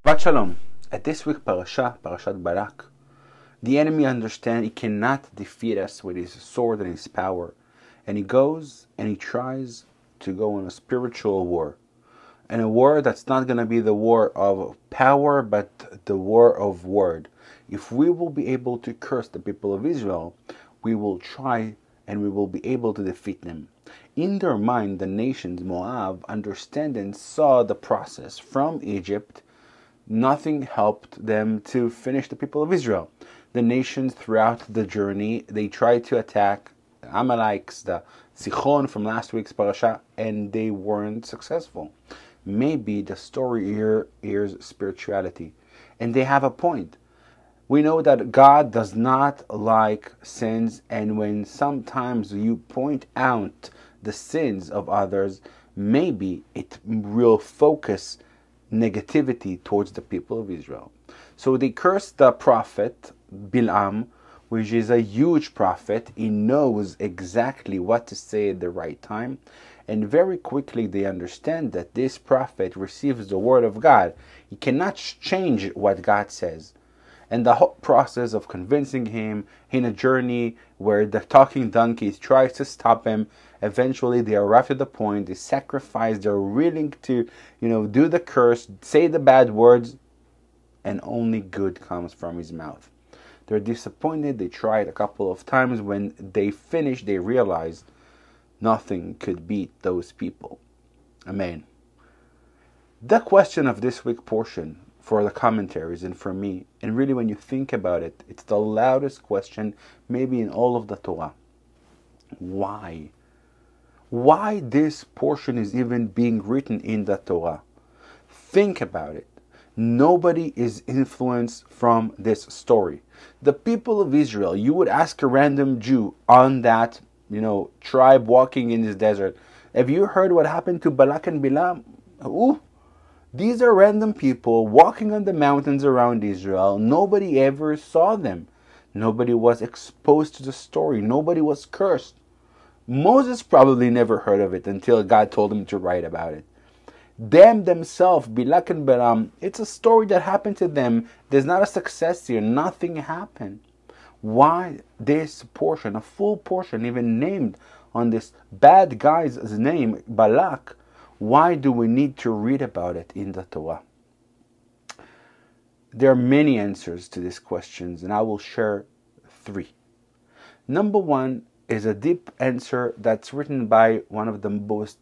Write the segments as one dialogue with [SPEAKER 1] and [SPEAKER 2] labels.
[SPEAKER 1] Shabbat Shalom. At this week's Parashat Balak, the enemy understands he cannot defeat us with his sword and his power, and he goes and he tries to go on a spiritual war, and a war that's not going to be the war of power, but the war of word. If we will be able to curse the people of Israel, we will try and we will be able to defeat them. In their mind, the nations Moab understand and saw the process from Egypt. Nothing helped them to finish the people of Israel. The nations throughout the journey, they tried to attack the Amalekites, the Sichon from last week's parasha, and they weren't successful. Maybe the story here is spirituality. And they have a point. We know that God does not like sins, and when sometimes you point out the sins of others, maybe it will focus negativity towards the people of Israel. So they cursed the prophet Bilam, which is a huge prophet. He knows exactly what to say at the right time, and very quickly they understand that this prophet receives the word of God. He cannot change what God says. And the whole process of convincing him in a journey where the talking donkey tries to stop him, eventually they arrive to the point, they sacrifice, they're willing to, do the curse, say the bad words, and only good comes from his mouth. They're disappointed, they tried a couple of times. When they finish, they realize nothing could beat those people. Amen. The question of this week portion for the commentaries and for me, and really when you think about it, it's the loudest question maybe in all of the Torah. Why? Why this portion is even being written in the Torah? Think about it. Nobody is influenced from this story. The people of Israel, you would ask a random Jew on that, tribe walking in this desert, have you heard what happened to Balak and Bilam? Ooh. These are random people walking on the mountains around Israel. Nobody ever saw them. Nobody was exposed to the story. Nobody was cursed. Moses probably never heard of it until God told him to write about it. Them themselves, Balak and Bilam, it's a story that happened to them. There's not a success here. Nothing happened. Why this portion, a full portion, even named on this bad guy's name, Balak? Why do we need to read about it in the Torah? There are many answers to these questions, and I will share 3. Number 1 is a deep answer that's written by one of the most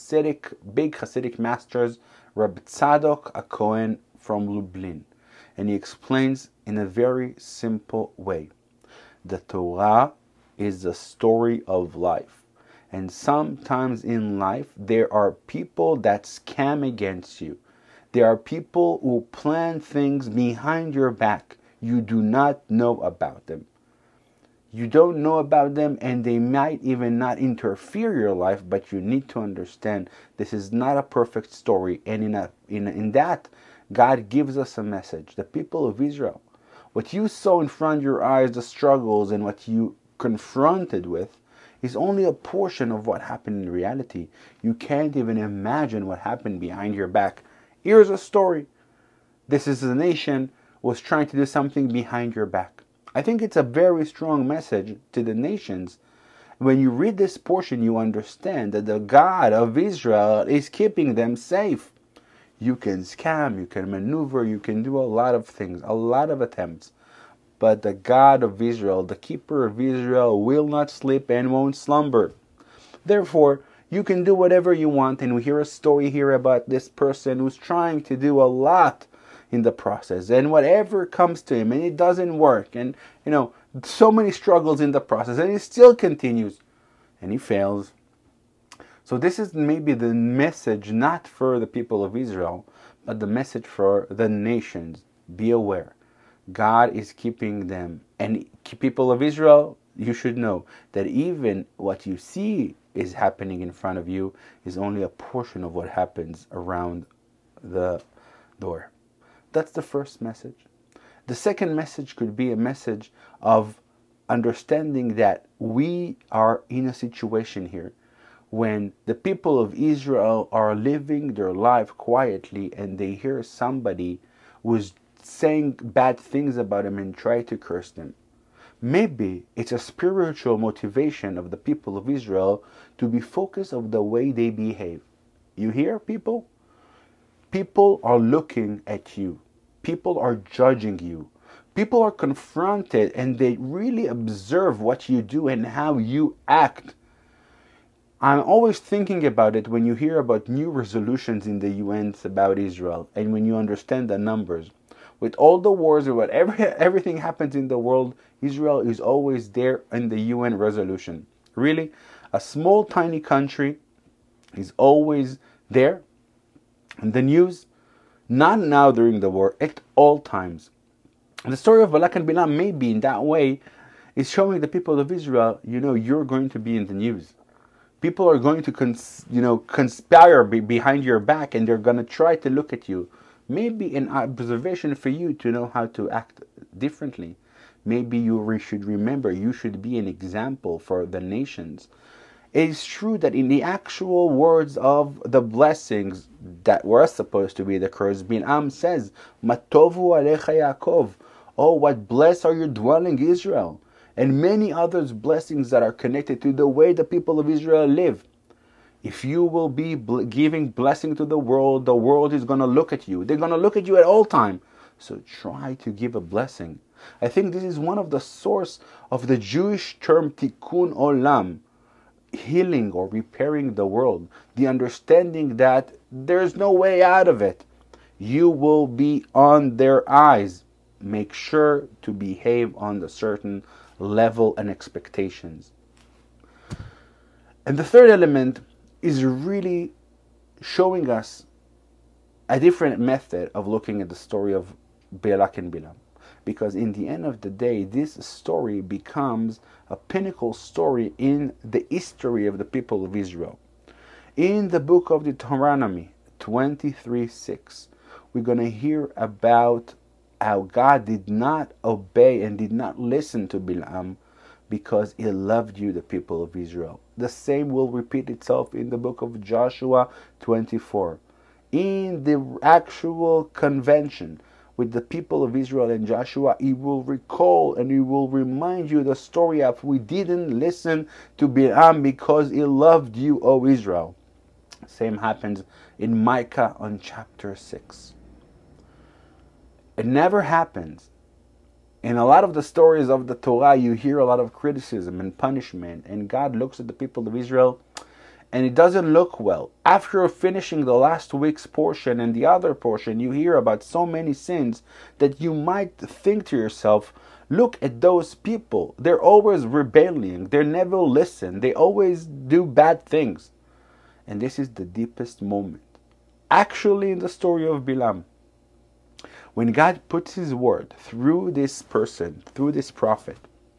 [SPEAKER 1] big Hasidic masters, Rabbi Tzadok HaKohen from Lublin. And he explains in a very simple way. The Torah is the story of life. And sometimes in life, there are people that scam against you. There are people who plan things behind your back. You do not know about them. You don't know about them, and they might even not interfere in your life, but you need to understand this is not a perfect story. And in that, God gives us a message. The people of Israel, what you saw in front of your eyes, the struggles and what you confronted with, is only a portion of what happened in reality. You can't even imagine what happened behind your back. Here's a story. This is a nation was trying to do something behind your back. I think it's a very strong message to the nations. When you read this portion, you understand that the God of Israel is keeping them safe. You can scam, you can maneuver, you can do a lot of things, a lot of attempts. But the God of Israel, the keeper of Israel, will not sleep and won't slumber. Therefore, you can do whatever you want, and we hear a story here about this person who's trying to do a lot in the process, and whatever comes to him, and it doesn't work, and so many struggles in the process, and he still continues, and he fails. So this is maybe the message not for the people of Israel, but the message for the nations. Be aware. God is keeping them. And people of Israel, you should know that even what you see is happening in front of you is only a portion of what happens around the door. That's the first message. The second message could be a message of understanding that we are in a situation here when the people of Israel are living their life quietly and they hear somebody was saying bad things about him and tried to curse them. Maybe it's a spiritual motivation of the people of Israel to be focused of the way they behave. You hear, people? People are looking at you. People are judging you. People are confronted and they really observe what you do and how you act. I'm always thinking about it when you hear about new resolutions in the UN about Israel and when you understand the numbers. With all the wars or whatever everything happens in the world, Israel is always there in the UN resolution. Really, a small tiny country is always there in the news, not now during the war, at all times. The story of Balak and Bilam maybe in that way is showing the people of Israel, you're going to be in the news. People are going to conspire behind your back and they're going to try to look at you. Maybe an observation for you to know how to act differently. Maybe you should remember you should be an example for the nations. It is true that in the actual words of the blessings that were supposed to be the curse, Bilam says, Matovu alecha Yaakov. Oh, what blessed are your dwelling, Israel. And many others blessings that are connected to the way the people of Israel live. If you will be giving blessing to the world is going to look at you. They're going to look at you at all time. So try to give a blessing. I think this is one of the source of the Jewish term tikkun olam, healing or repairing the world. The understanding that there's no way out of it. You will be on their eyes. Make sure to behave on a certain level and expectations. And the third element is really showing us a different method of looking at the story of Balak and Bilam. Because in the end of the day, this story becomes a pinnacle story in the history of the people of Israel. In the book of Deuteronomy 23:6, we're going to hear about how God did not obey and did not listen to Bilam because he loved you, the people of Israel. The same will repeat itself in the book of Joshua 24. In the actual convention with the people of Israel and Joshua, he will recall and he will remind you the story of we didn't listen to Bilam because he loved you, O Israel. Same happens in Micah on chapter 6. It never happens. In a lot of the stories of the Torah, you hear a lot of criticism and punishment, and God looks at the people of Israel and it doesn't look well. After finishing the last week's portion and the other portion, you hear about so many sins that you might think to yourself, look at those people. They're always rebelling. They never listen. They always do bad things. And this is the deepest moment. Actually, in the story of Bilam, when God puts his word through this person, through this prophet,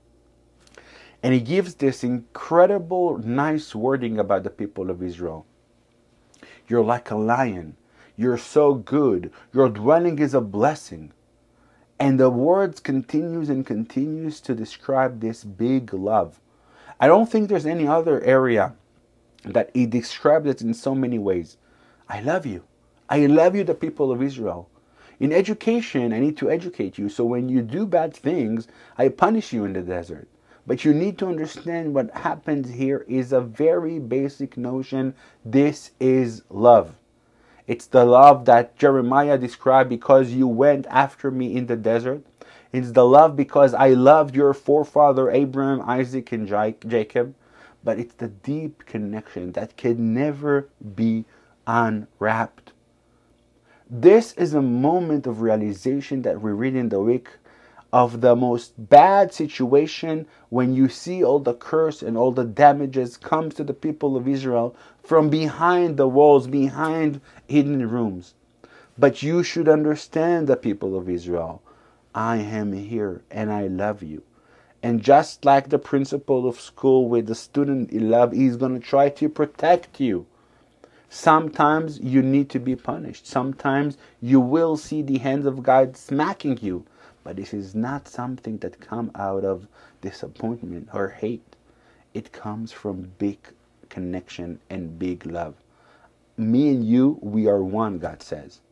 [SPEAKER 1] and he gives this incredible, nice wording about the people of Israel. You're like a lion. You're so good. Your dwelling is a blessing. And the words continues and continues to describe this big love. I don't think there's any other area that he described it in so many ways. I love you. I love you, the people of Israel. In education, I need to educate you. So when you do bad things, I punish you in the desert. But you need to understand what happens here is a very basic notion. This is love. It's the love that Jeremiah described because you went after me in the desert. It's the love because I loved your forefather Abraham, Isaac, and Jacob. But it's the deep connection that can never be unwrapped. This is a moment of realization that we read in the week of the most bad situation when you see all the curse and all the damages comes to the people of Israel from behind the walls, behind hidden rooms. But you should understand, the people of Israel, I am here and I love you. And just like the principal of school with the student he loves, he's going to try to protect you. Sometimes you need to be punished. Sometimes you will see the hands of God smacking you. But this is not something that comes out of disappointment or hate. It comes from big connection and big love. Me and you, we are one, God says.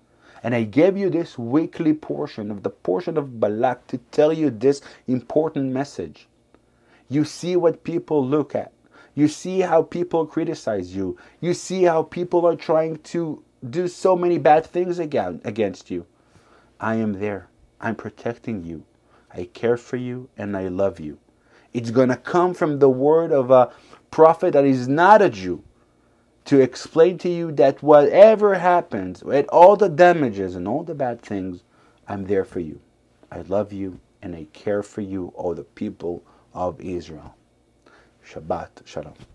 [SPEAKER 1] And I gave you this weekly portion of the portion of Balak to tell you this important message. You see what people look at. You see how people criticize you. You see how people are trying to do so many bad things against you. I am there. I'm protecting you. I care for you and I love you. It's going to come from the word of a prophet that is not a Jew to explain to you that whatever happens, with all the damages and all the bad things, I'm there for you. I love you and I care for you, all the people of Israel. Shabbat Shalom.